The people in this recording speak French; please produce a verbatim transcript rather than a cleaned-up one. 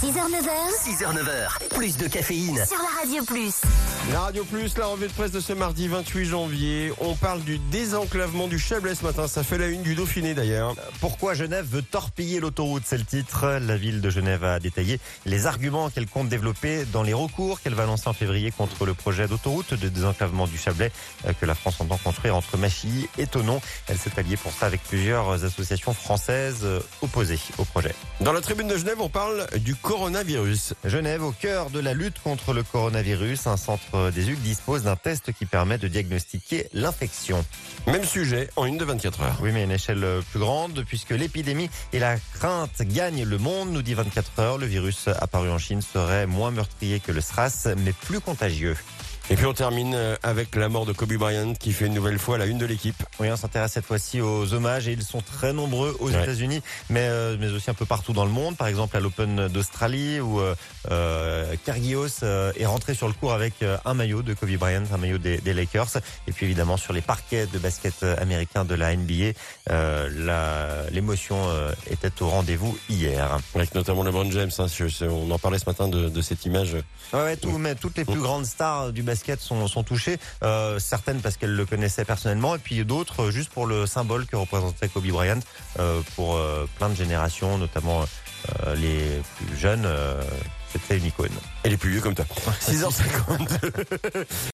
six heures neuf heures. six heures neuf heures, plus de caféine. Sur la Radio Plus. La Radio Plus, la revue de presse de ce mardi vingt-huit janvier. On parle du désenclavement du Chablais ce matin. Ça fait la une du Dauphiné d'ailleurs. Pourquoi Genève veut torpiller l'autoroute, c'est le titre. La ville de Genève a détaillé les arguments qu'elle compte développer dans les recours qu'elle va lancer en février contre le projet d'autoroute de désenclavement du Chablais que la France entend construire entre Machilly et Thonon. Elle s'est alliée pour ça avec plusieurs associations françaises opposées au projet. Dans la tribune de Genève, on parle du coronavirus. Genève, au cœur de la lutte contre le coronavirus, un centre des Hugues dispose d'un test qui permet de diagnostiquer l'infection. Même sujet en une de vingt-quatre heures. Oui, mais à une échelle plus grande, puisque l'épidémie et la crainte gagnent le monde, nous dit vingt-quatre heures. Le virus apparu en Chine serait moins meurtrier que le SRAS, mais plus contagieux. Et puis on termine avec la mort de Kobe Bryant qui fait une nouvelle fois la une de l'équipe. Oui, on s'intéresse cette fois-ci aux hommages et ils sont très nombreux aux ouais. États-Unis, mais euh, mais aussi un peu partout dans le monde. Par exemple à l'Open d'Australie où euh, Kyrgios euh, est rentré sur le court avec euh, un maillot de Kobe Bryant, un maillot des, des Lakers. Et puis évidemment sur les parquets de basket américain de la N B A, euh, la, l'émotion euh, était au rendez-vous hier. Avec notamment LeBron James. Hein, on en parlait ce matin de, de cette image. Ouais, ouais tout, mais toutes les plus grandes stars du basket basket sont, sont touchées, euh, certaines parce qu'elles le connaissaient personnellement et puis d'autres juste pour le symbole que représentait Kobe Bryant euh, pour euh, plein de générations, notamment euh, les plus jeunes, euh, c'était une icône. Et les plus vieux comme toi. six heures cinquante.